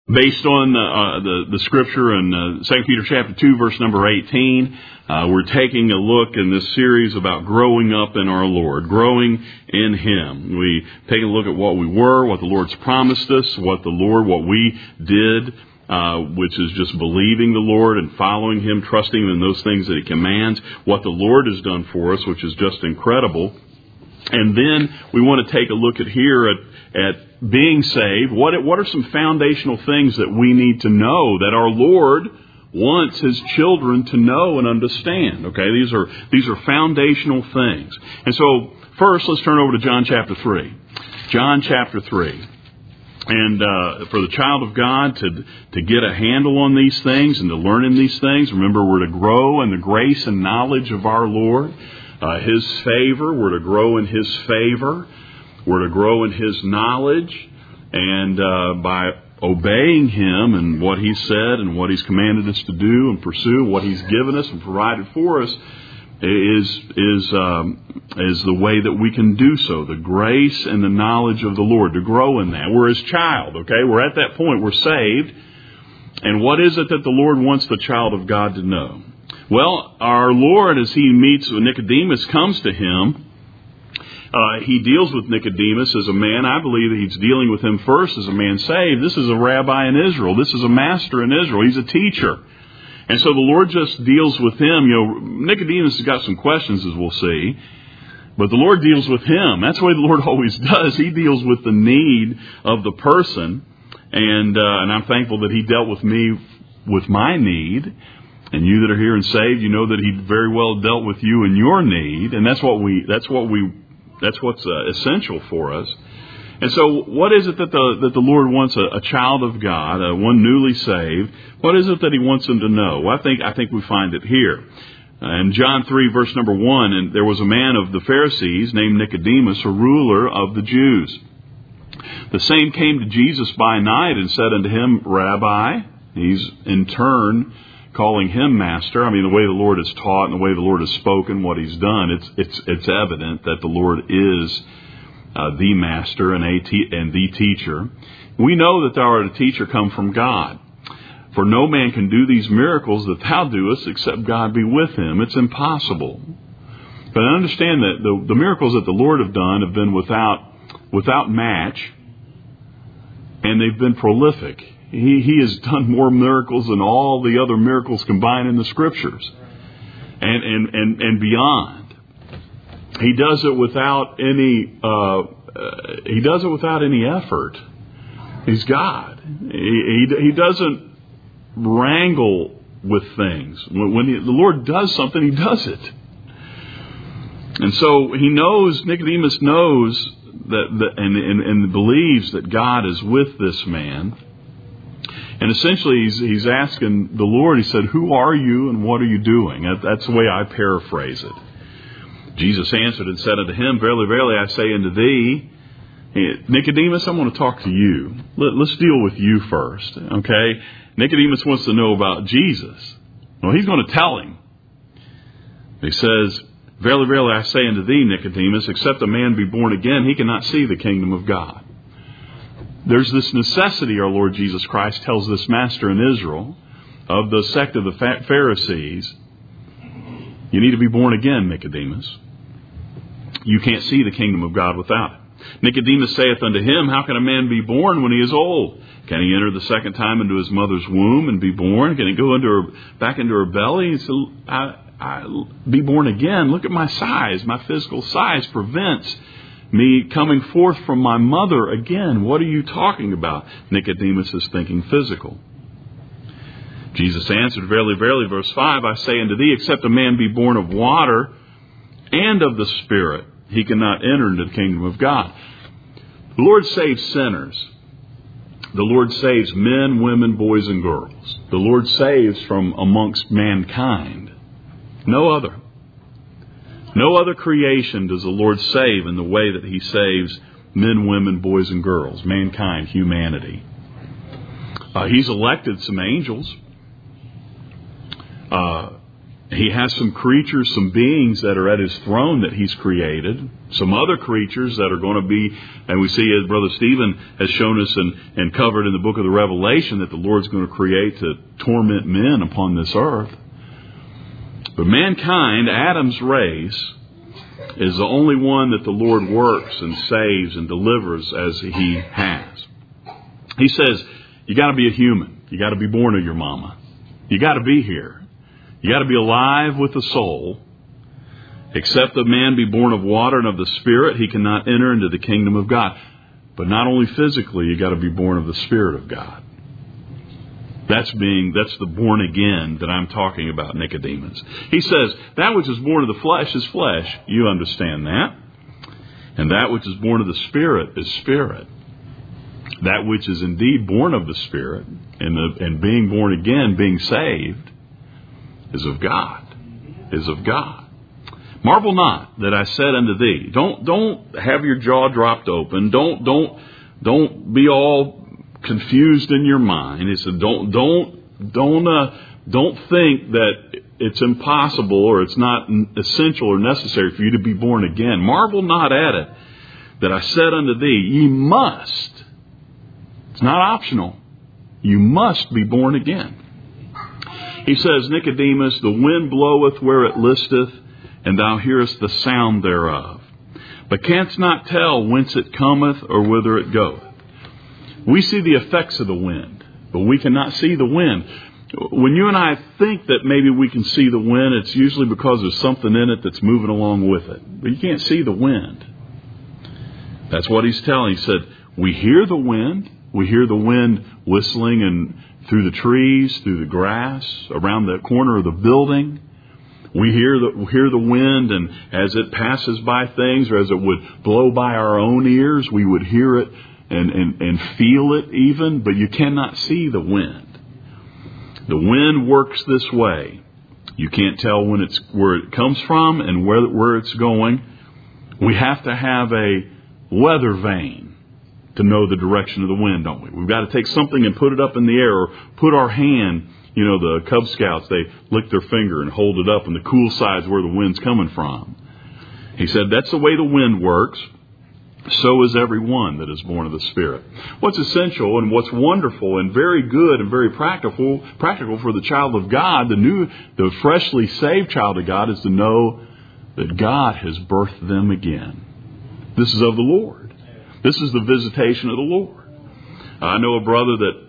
Based on the scripture in 2 Peter chapter 2, verse number 18, we're taking a look in this series about growing up in our Lord, growing in Him. We take a look at what we were, what the Lord's promised us, what we did, which is just believing the Lord and following Him, trusting Him in those things that He commands, what the Lord has done for us, which is just incredible. And then we want to take a look at being saved. What are some foundational things that we need to know that our Lord wants His children to know and understand? Okay, these are foundational things. And so first, let's turn over to John chapter 3. John chapter 3. And for the child of God to get a handle on these things and to learn in these things, remember, we're to grow in the grace and knowledge of our Lord. His favor, we're to grow in His favor. We're to grow in His knowledge. And by obeying Him and what He said and what He's commanded us to do and pursue, what He's given us and provided for us, is the way that we can do so. The grace and the knowledge of the Lord, to grow in that. We're His child, okay? We're at that point. We're saved. And what is it that the Lord wants the child of God to know? Well, our Lord, as He meets with Nicodemus, comes to him. He deals with Nicodemus as a man. I believe that He's dealing with him first as a man saved. This is a rabbi in Israel. This is a master in Israel. He's a teacher. And so the Lord just deals with him. Nicodemus has got some questions, as we'll see. But the Lord deals with him. That's the way the Lord always does. He deals with the need of the person. And I'm thankful that He dealt with me with my need. And you that are here and saved, you know that He very well dealt with you in your need, and that's what's essential for us. And so, what is it that the Lord wants a child of God, one newly saved? What is it that He wants them to know? Well, I think we find it here in John 3, verse number 1. And there was a man of the Pharisees named Nicodemus, a ruler of the Jews. The same came to Jesus by night and said unto Him, Rabbi. He's in turn calling Him Master. I mean, the way the Lord has taught and the way the Lord has spoken, what He's done, it's evident that the Lord is the Master and the Teacher. We know that Thou art a teacher come from God. For no man can do these miracles that Thou doest except God be with him. It's impossible. But I understand that the miracles that the Lord have done have been without match, and they've been prolific. He has done more miracles than all the other miracles combined in the Scriptures, and beyond. He does it without any. He does it without any effort. He's God. He doesn't wrangle with things. When the Lord does something, He does it. And so Nicodemus knows that, and believes that God is with this man. And essentially, he's asking the Lord, He said, who are you and what are you doing? That's the way I paraphrase it. Jesus answered and said unto him, Verily, verily, I say unto thee, Nicodemus, I want to talk to you. Let's deal with you first, okay? Nicodemus wants to know about Jesus. Well, he's going to tell him. He says, Verily, verily, I say unto thee, Nicodemus, except a man be born again, he cannot see the kingdom of God. There's this necessity, our Lord Jesus Christ tells this master in Israel of the sect of the Pharisees. You need to be born again, Nicodemus. You can't see the kingdom of God without it. Nicodemus saith unto him, How can a man be born when he is old? Can he enter the second time into his mother's womb and be born? Can he go back into her belly? He said, I be born again. Look at my size. My physical size prevents me coming forth from my mother again. What are you talking about? Nicodemus is thinking physical. Jesus answered, Verily, verily, verse 5, I say unto thee, except a man be born of water and of the Spirit, he cannot enter into the kingdom of God. The Lord saves sinners. The Lord saves men, women, boys, and girls. The Lord saves from amongst mankind. No other. No other creation does the Lord save in the way that He saves men, women, boys, and girls, mankind, humanity. He's elected some angels. He has some creatures, some beings that are at His throne that He's created. Some other creatures that are going to be, and we see, as Brother Stephen has shown us and covered in the book of the Revelation, that the Lord's going to create to torment men upon this earth. But mankind, Adam's race, is the only one that the Lord works and saves and delivers as He has. He says, you got to be a human. You got to be born of your mama. You got to be here. You got to be alive with the soul. Except a man be born of water and of the Spirit, he cannot enter into the kingdom of God. But not only physically, you got to be born of the Spirit of God. That's the born again that I'm talking about, Nicodemus. He says, that which is born of the flesh is flesh. You understand that. And that which is born of the Spirit is spirit. That which is indeed born of the Spirit and being born again, being saved, is of God. Is of God. Marvel not that I said unto thee. Don't have your jaw dropped open. Don't be all confused in your mind. He said, don't think that it's impossible or it's not essential or necessary for you to be born again. Marvel not at it that I said unto thee, ye must. It's not optional. You must be born again. He says, Nicodemus, the wind bloweth where it listeth, and thou hearest the sound thereof, but canst not tell whence it cometh or whither it goeth. We see the effects of the wind, but we cannot see the wind. When you and I think that maybe we can see the wind, it's usually because there's something in it that's moving along with it. But you can't see the wind. That's what he's telling. He said, we hear the wind. We hear the wind whistling and through the trees, through the grass, around the corner of the building. We hear the wind, and as it passes by things, or as it would blow by our own ears, we would hear it and feel it even, but you cannot see the wind. The wind works this way. You can't tell where it comes from and where it's going. We have to have a weather vane to know the direction of the wind, don't we? We've got to take something and put it up in the air, or put our hand, the Cub Scouts, they lick their finger and hold it up, and the cool side's where the wind's coming from. He said, that's the way the wind works. So is every one that is born of the Spirit. What's essential and what's wonderful and very good and very practical for the child of God, the freshly saved child of God, is to know that God has birthed them again. This is of the Lord. This is the visitation of the Lord. I know a brother that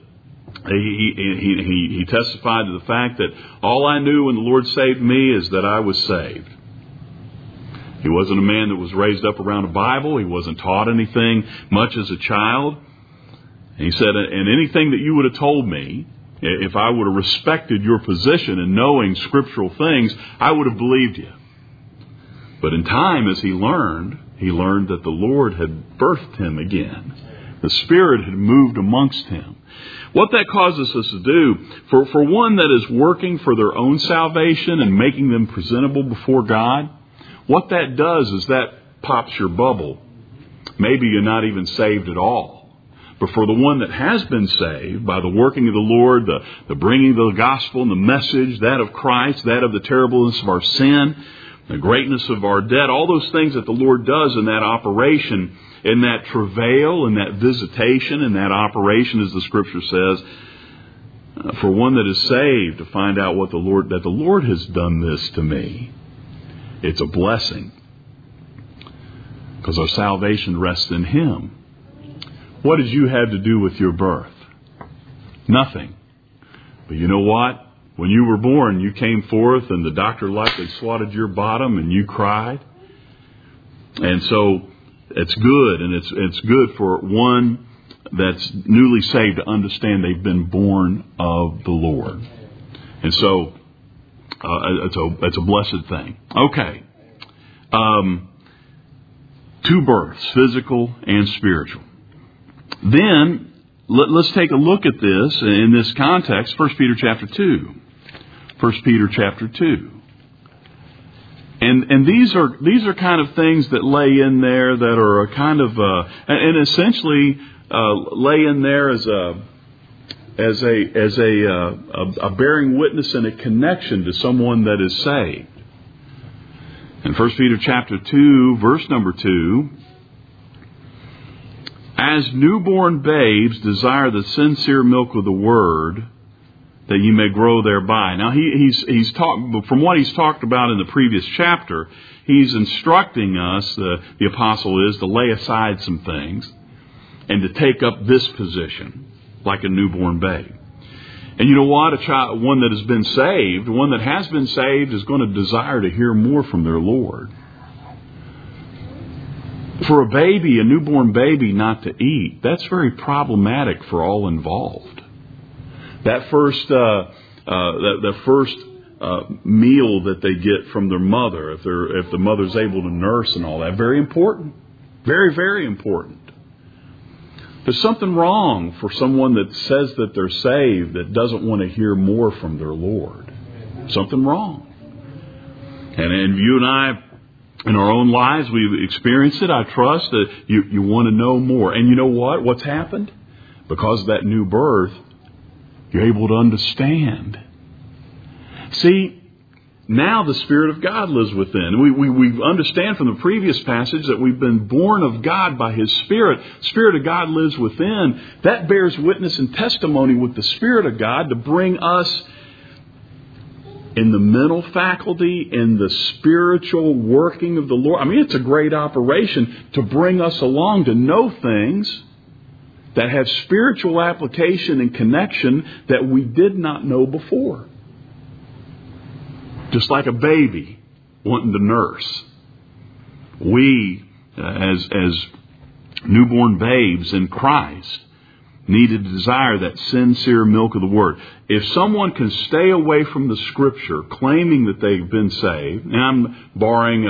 he testified to the fact that all I knew when the Lord saved me is that I was saved. He wasn't a man that was raised up around a Bible. He wasn't taught anything much as a child. And he said, and anything that you would have told me, if I would have respected your position in knowing scriptural things, I would have believed you. But in time, as he learned that the Lord had birthed him again. The Spirit had moved amongst him. What that causes us to do, for one that is working for their own salvation and making them presentable before God, what that does is that pops your bubble. Maybe you're not even saved at all. But for the one that has been saved by the working of the Lord, the bringing of the gospel and the message, that of Christ, that of the terribleness of our sin, the greatness of our debt, all those things that the Lord does in that operation, in that travail, in that visitation, in that operation, as the Scripture says, for one that is saved to find out that the Lord has done this to me, it's a blessing. Because our salvation rests in Him. What did you have to do with your birth? Nothing. But you know what? When you were born, you came forth and the doctor likely swatted your bottom and you cried. And so it's good, and it's good for one that's newly saved to understand they've been born of the Lord. And so it's a blessed thing. Okay. Two births, physical and spiritual. Then let's take a look at this in this context. 1 Peter chapter 2. 1 Peter chapter 2. And these are kind of things that lay in there that are a kind of and essentially lay in there as as a bearing witness and a connection to someone that is saved. In 1 Peter chapter 2, verse number 2, as newborn babes desire the sincere milk of the word, that you may grow thereby. Now he's talked from what he's talked about in the previous chapter. He's instructing us, the apostle is, to lay aside some things and to take up this position like a newborn babe. And you know what? A child, one that has been saved, is going to desire to hear more from their Lord. For a baby, a newborn baby, not to eat, that's very problematic for all involved. That first meal that they get from their mother, if the mother's able to nurse and all that, very important, very, very important. There's something wrong for someone that says that they're saved that doesn't want to hear more from their Lord. Something wrong. And you and I, in our own lives, we've experienced it. I trust that you want to know more. And you know what? What's happened? Because of that new birth, you're able to understand. See, now the Spirit of God lives within. We understand from the previous passage that we've been born of God by His Spirit. Spirit of God lives within. That bears witness and testimony with the Spirit of God to bring us in the mental faculty, in the spiritual working of the Lord. I mean, it's a great operation to bring us along to know things that have spiritual application and connection that we did not know before. Just like a baby wanting to nurse. We, as newborn babes in Christ, need to desire that sincere milk of the Word. If someone can stay away from the Scripture claiming that they've been saved, and I'm barring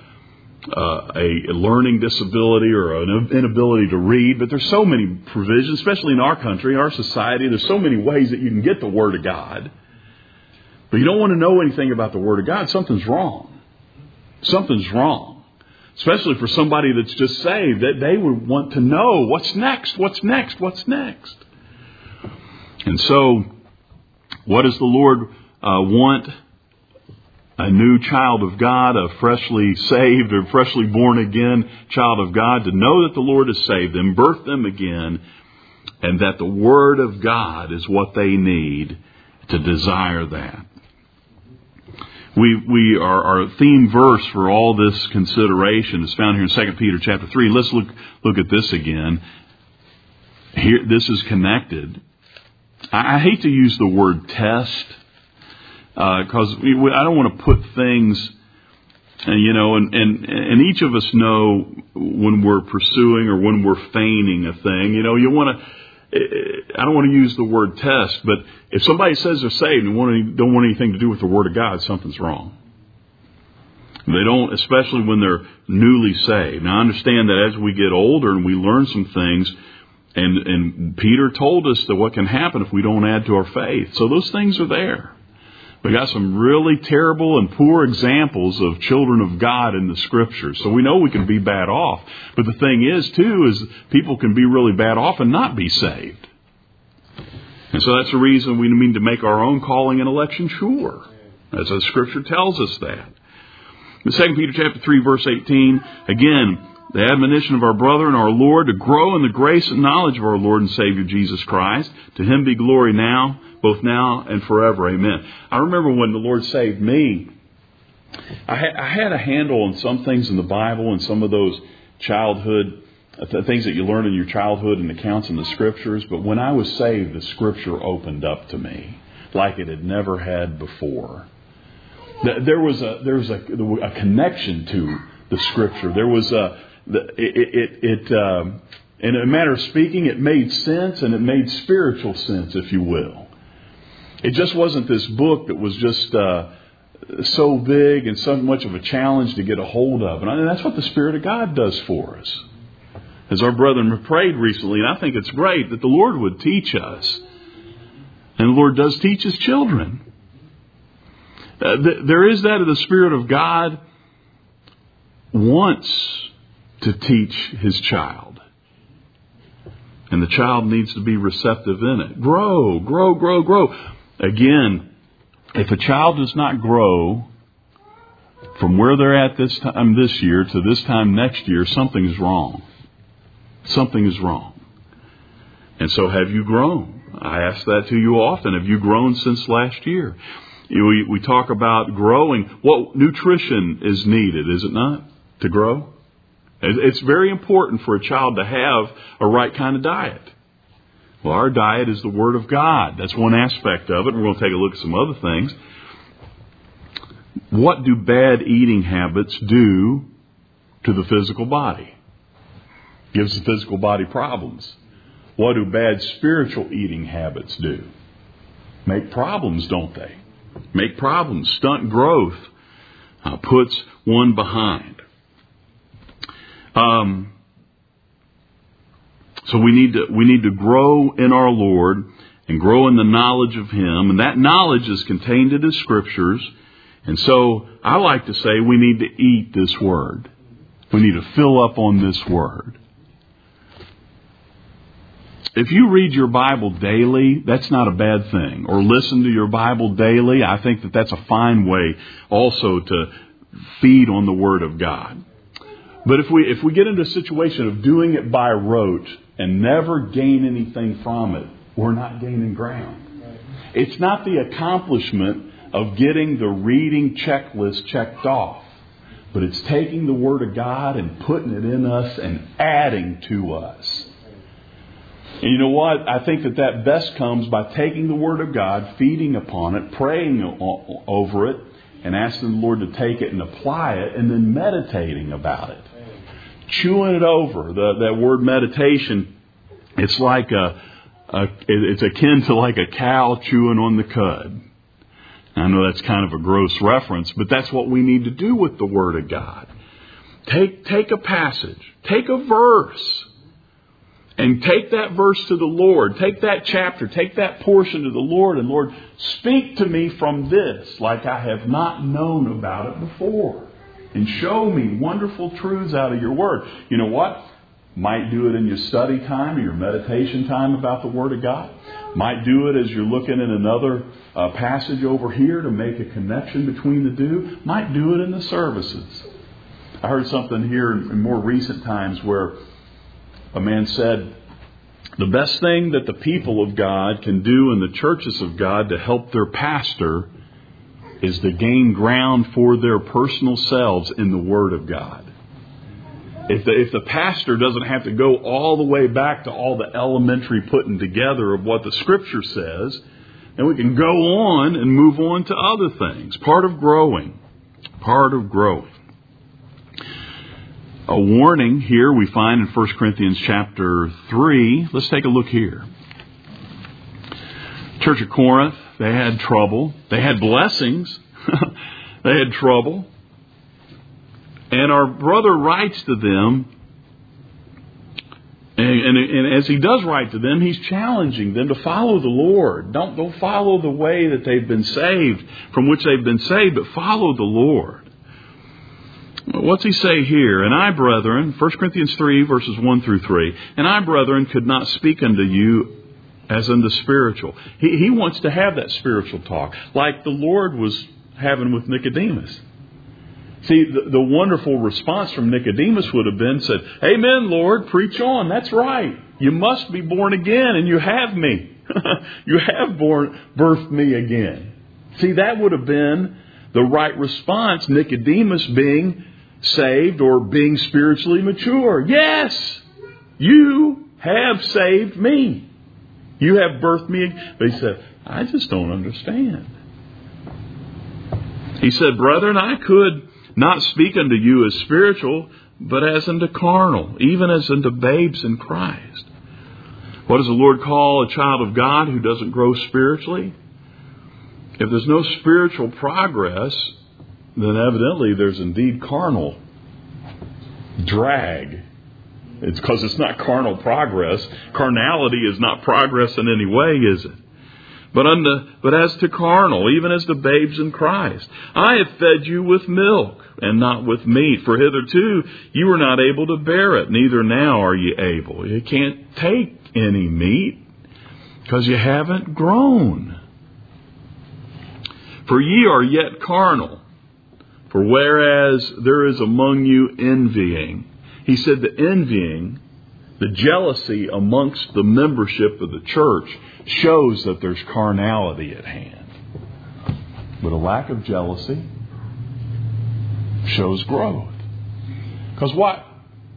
a learning disability or an inability to read, but there's so many provisions, especially in our country, our society, there's so many ways that you can get the Word of God. But you don't want to know anything about the Word of God, something's wrong. Something's wrong. Especially for somebody that's just saved, that they would want to know what's next, what's next, what's next. And so, what does the Lord want a new child of God, a freshly saved or freshly born again child of God, to know that the Lord has saved them, birthed them again, and that the Word of God is what they need to desire that. Our theme verse for all this consideration is found here in 2 Peter chapter 3. Let's look at this again. Here, this is connected. I hate to use the word test because I don't want to put things, and each of us know when we're pursuing or when we're feigning a thing. You want to. I don't want to use the word test, but if somebody says they're saved and don't want anything to do with the Word of God, something's wrong. They don't, especially when they're newly saved. Now, I understand that as we get older and we learn some things, and Peter told us that what can happen if we don't add to our faith. So those things are there. We got some really terrible and poor examples of children of God in the Scriptures. So we know we can be bad off. But the thing is, too, is people can be really bad off and not be saved. And so that's the reason we need to make our own calling and election sure. As the Scripture tells us that. In 2 Peter chapter 3, verse 18, again, the admonition of our brother and our Lord to grow in the grace and knowledge of our Lord and Savior Jesus Christ. To Him be glory now, both now and forever. Amen. I remember when the Lord saved me, I had a handle on some things in the Bible and some of those childhood things that you learn in your childhood and accounts in the Scriptures. But when I was saved, the Scripture opened up to me like it had never had before. There was a connection to the Scripture. There was in a matter of speaking, it made sense, and it made spiritual sense, if you will. It just wasn't this book that was just so big and so much of a challenge to get a hold of. And that's what the Spirit of God does for us. As our brethren prayed recently, and I think it's great that the Lord would teach us. And the Lord does teach His children. There is that of the Spirit of God wants to teach His child. And the child needs to be receptive in it. Grow, grow, grow, grow. Again, if a child does not grow from where they're at this time this year to this time next year, something is wrong. Something is wrong. And so have you grown? I ask that to you often. Have you grown since last year? We talk about growing. What nutrition is needed, is it not, to grow? It's very important for a child to have a right kind of diet. Well, our diet is the Word of God. That's one aspect of it. We're going to take a look at some other things. What do bad eating habits do to the physical body? Gives the physical body problems. What do bad spiritual eating habits do? Make problems, don't they? Make problems, stunt growth, puts one behind. So we need to grow in our Lord and grow in the knowledge of Him, and that knowledge is contained in His Scriptures. And so I like to say we need to eat this Word. We need to fill up on this Word. If you read your Bible daily, that's not a bad thing. Or listen to your Bible daily, I think that that's a fine way also to feed on the Word of God. But if we get into a situation of doing it by rote and never gain anything from it, we're not gaining ground. It's not the accomplishment of getting the reading checklist checked off, but it's taking the Word of God and putting it in us and adding to us. And you know what? I think that best comes by taking the Word of God, feeding upon it, praying over it, and asking the Lord to take it and apply it, and then meditating about it. Chewing it over. That word meditation, it's like it's akin to like a cow chewing on the cud. I know that's kind of a gross reference, but that's what we need to do with the Word of God. Take a passage, take a verse, and take that verse to the Lord. Take that chapter, take that portion to the Lord, and Lord, speak to me from this like I have not known about it before. And show me wonderful truths out of your Word. You know what? Might do it in your study time or your meditation time about the Word of God. Might do it as you're looking at another passage over here to make a connection between the two. Might do it in the services. I heard something here in more recent times where a man said, the best thing that the people of God can do in the churches of God to help their pastor is to gain ground for their personal selves in the Word of God. If the pastor doesn't have to go all the way back to all the elementary putting together of what the Scripture says, then we can go on and move on to other things. Part of growing. Part of growing. A warning here we find in 1 Corinthians chapter 3. Let's take a look here. Church of Corinth, they had trouble. They had blessings. They had trouble. And our brother writes to them, and as he does write to them, he's challenging them to follow the Lord. Don't follow the way that they've been saved, from which they've been saved, but follow the Lord. What's he say here? And I, brethren, 1 Corinthians 3, verses 1 through 3, and I, brethren, could not speak unto you as unto spiritual. He wants to have that spiritual talk, like the Lord was having with Nicodemus. See, the wonderful response from Nicodemus would have been, said, Amen, Lord, preach on. That's right. You must be born again, and you have me. You have birthed me again. See, that would have been the right response, Nicodemus being saved or being spiritually mature. Yes, you have saved me. You have birthed me. But he said, I just don't understand. He said, Brethren, I could not speak unto you as spiritual, but as unto carnal, even as unto babes in Christ. What does the Lord call a child of God who doesn't grow spiritually? If there's no spiritual progress, then evidently there's indeed carnal drag. It's because it's not carnal progress. Carnality is not progress in any way, is it? But as to carnal, even as to babes in Christ, I have fed you with milk and not with meat. For hitherto you were not able to bear it, neither now are ye able. You can't take any meat, because you haven't grown. For ye are yet carnal. For whereas there is among you envying. He said the envying, the jealousy amongst the membership of the church shows that there's carnality at hand. But a lack of jealousy shows growth. Because what?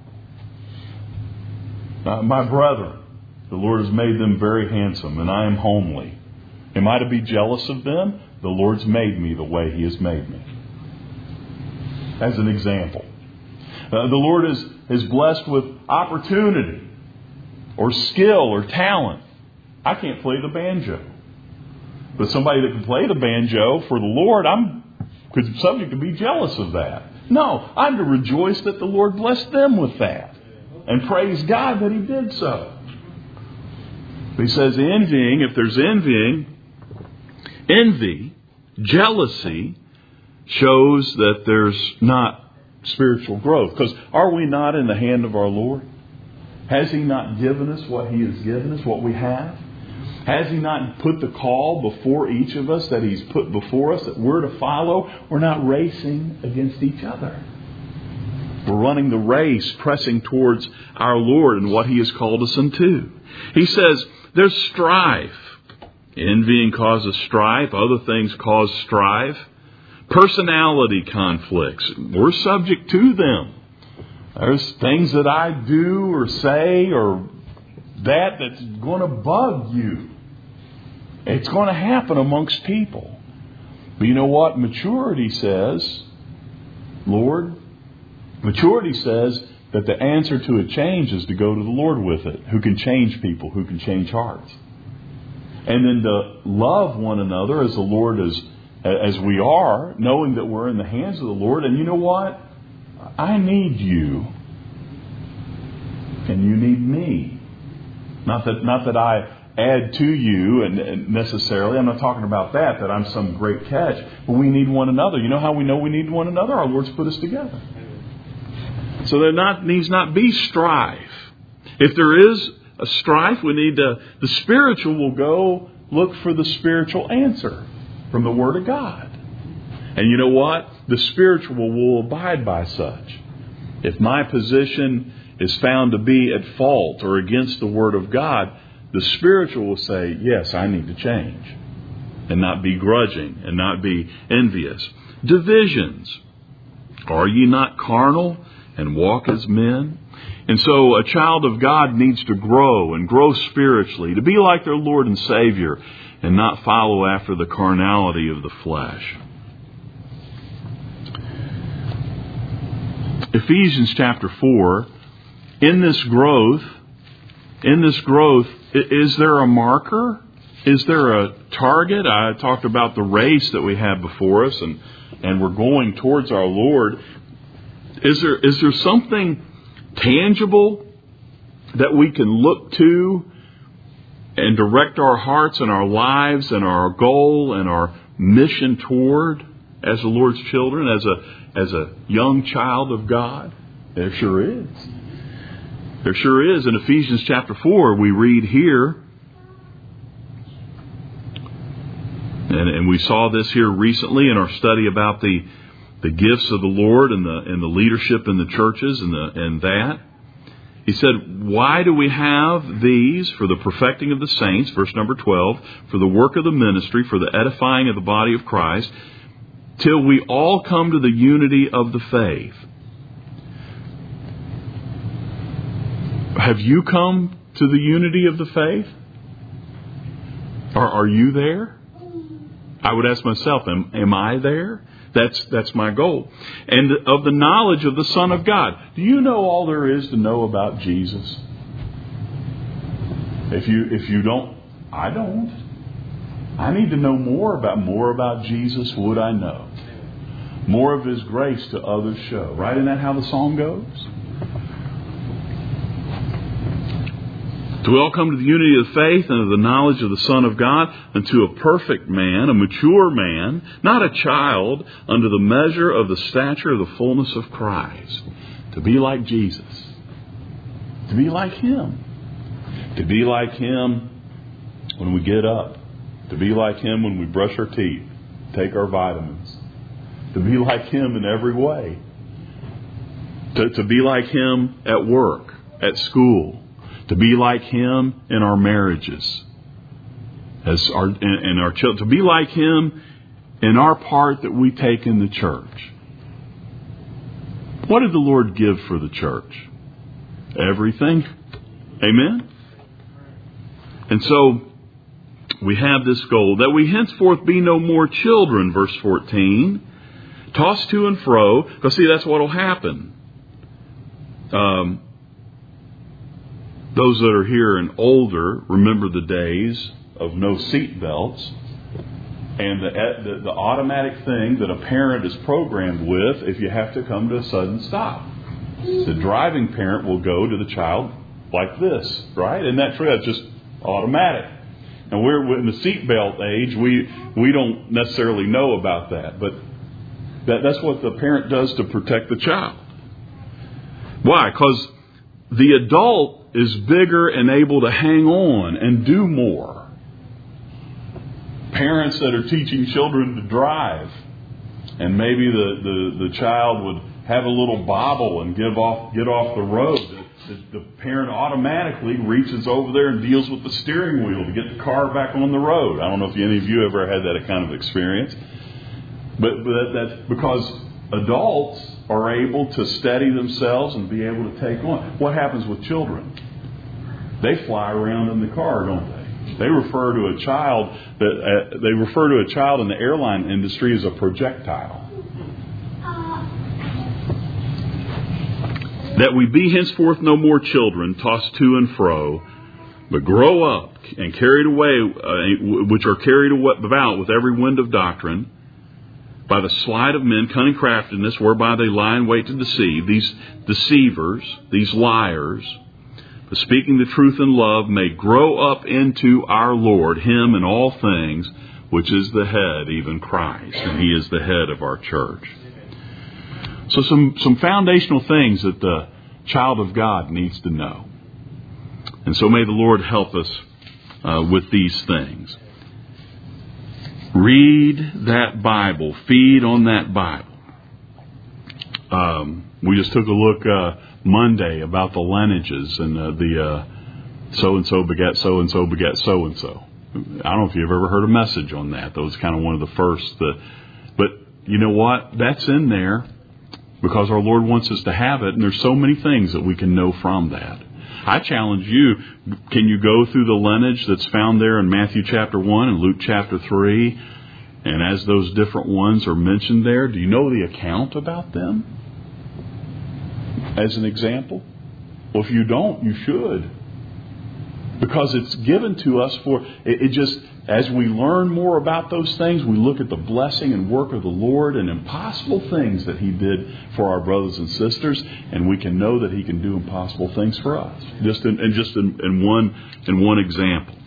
My brethren, the Lord has made them very handsome, and I am homely. Am I to be jealous of them? The Lord's made me the way He has made me. As an example. The Lord is blessed with opportunity or skill or talent. I can't play the banjo. But somebody that can play the banjo for the Lord, I'm subject to be jealous of that. No, I'm to rejoice that the Lord blessed them with that. And praise God that He did so. He says envying, if there's envy, jealousy, shows that there's not spiritual growth. Because are we not in the hand of our Lord? Has He not given us what He has given us, what we have? Has He not put the call before each of us that He's put before us that we're to follow? We're not racing against each other. We're running the race, pressing towards our Lord and what He has called us into. He says there's strife. Envying causes strife. Other things cause strife. Personality conflicts. We're subject to them. There's things that I do or say or that's going to bug you. It's going to happen amongst people. But you know what? Maturity says, maturity says that the answer to a change is to go to the Lord with it, who can change people, who can change hearts. And then to love one another as the Lord is, as we are, knowing that we're in the hands of the Lord. And you know what? I need you. And you need me. Not that I add to you and necessarily. I'm not talking about that I'm some great catch. But we need one another. You know how we know we need one another? Our Lord's put us together. So there needs not be strife. If there is a strife, we need the spiritual will go look for the spiritual answer from the Word of God. And you know what? The spiritual will abide by such. If my position is found to be at fault or against the Word of God, the spiritual will say, yes, I need to change. And not be grudging and not be envious. Divisions. Are ye not carnal and walk as men? And so a child of God needs to grow and grow spiritually, to be like their Lord and Savior and not follow after the carnality of the flesh. Ephesians chapter 4, in this growth, is there a marker? Is there a target? I talked about the race that we have before us and we're going towards our Lord. Is there something tangible that we can look to and direct our hearts and our lives and our goal and our mission toward as the Lord's children, as a young child of God? There sure is. There sure is. In Ephesians chapter 4, we read here, and we saw this here recently in our study about the gifts of the Lord and the leadership in the churches and that. He said, why do we have these? For the perfecting of the saints, verse number 12, for the work of the ministry, for the edifying of the body of Christ, till we all come to the unity of the faith. Have you come to the unity of the faith? Are you there? I would ask myself, am I there? That's my goal. And of the knowledge of the Son of God. Do you know all there is to know about Jesus? If you don't, I don't. I need to know more about Jesus would I know. More of His grace to others show. Right? Isn't that how the song goes? To all come to the unity of the faith and of the knowledge of the Son of God, unto a perfect man, a mature man, not a child, unto the measure of the stature of the fullness of Christ. To be like Jesus. To be like Him. To be like Him when we get up. To be like Him when we brush our teeth, take our vitamins. To be like Him in every way. To be like Him at work, at school. To be like Him in our marriages. In our children. To be like Him in our part that we take in the church. What did the Lord give for the church? Everything. Amen? And so, we have this goal, that we henceforth be no more children, verse 14, tossed to and fro. Because see, that's what will happen. Those that are here and older remember the days of no seat belts. And the automatic thing that a parent is programmed with if you have to come to a sudden stop. The driving parent will go to the child like this, right? And that's just automatic. And we're in the seatbelt age. We don't necessarily know about that, but that's what the parent does to protect the child. Why? Because the adult is bigger and able to hang on and do more. Parents that are teaching children to drive, and maybe the child would have a little bobble and get off the road. The parent automatically reaches over there and deals with the steering wheel to get the car back on the road. I don't know if any of you ever had that kind of experience, but that's because adults are able to steady themselves and be able to take on. What happens with children? They fly around in the car, don't they? They refer to a child in the airline industry as a projectile. That we be henceforth no more children, tossed to and fro, but grow up and carried away, which are carried about with every wind of doctrine, by the sleight of men, cunning craftiness, whereby they lie in wait to deceive. These deceivers, these liars, but speaking the truth in love, may grow up into our Lord, Him in all things, which is the head, even Christ, and He is the head of our church. So some foundational things that the child of God needs to know. And so may the Lord help us with these things. Read that Bible. Feed on that Bible. We just took a look Monday about the lineages and the so-and-so begat so-and-so begat so-and-so. I don't know if you've ever heard a message on that. That was kind of one of the first. But you know what? That's in there because our Lord wants us to have it. And there's so many things that we can know from that. I challenge you, can you go through the lineage that's found there in Matthew chapter 1 and Luke chapter 3? And as those different ones are mentioned there, do you know the account about them? As an example? Well, if you don't, you should. Because it's given to us for, it just, as we learn more about those things, we look at the blessing and work of the Lord and impossible things that He did for our brothers and sisters, and we can know that He can do impossible things for us. Just in one example.